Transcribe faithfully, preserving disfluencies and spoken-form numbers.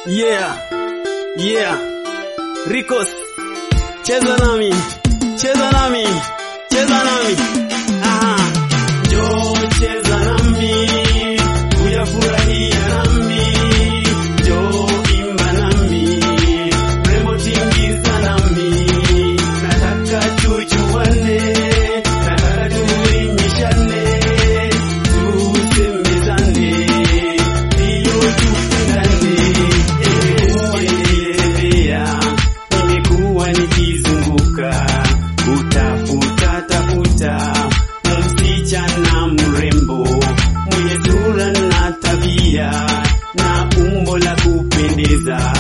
Yeah, yeah, Ricos, cheza nami, cheza nami, cheza nami. Aha, njoo cheza nami, uyafurahia nami, njoo imba nami, rembo tingiza nami. Nataka tujuane, nataka tuelimishane, tusemezane, iyo tupendane. Nimekuwa nikizunguka utafuta tafuta msichana mrembo mwenye sura na tabia na umbo la kupendeza.